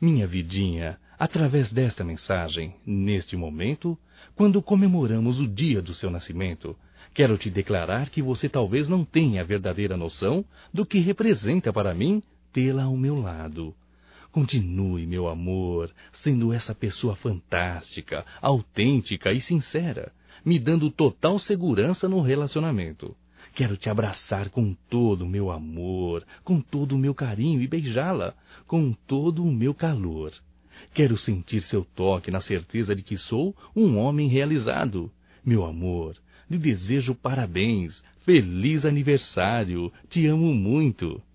Minha vidinha, através desta mensagem, neste momento, quando comemoramos o dia do seu nascimento, quero te declarar que você talvez não tenha a verdadeira noção do que representa para mim tê-la ao meu lado. Continue, meu amor, sendo essa pessoa fantástica, autêntica e sincera, me dando total segurança no relacionamento. Quero te abraçar com todo o meu amor, com todo o meu carinho e beijá-la com todo o meu calor. Quero sentir seu toque na certeza de que sou um homem realizado. Meu amor, lhe desejo parabéns, feliz aniversário, te amo muito.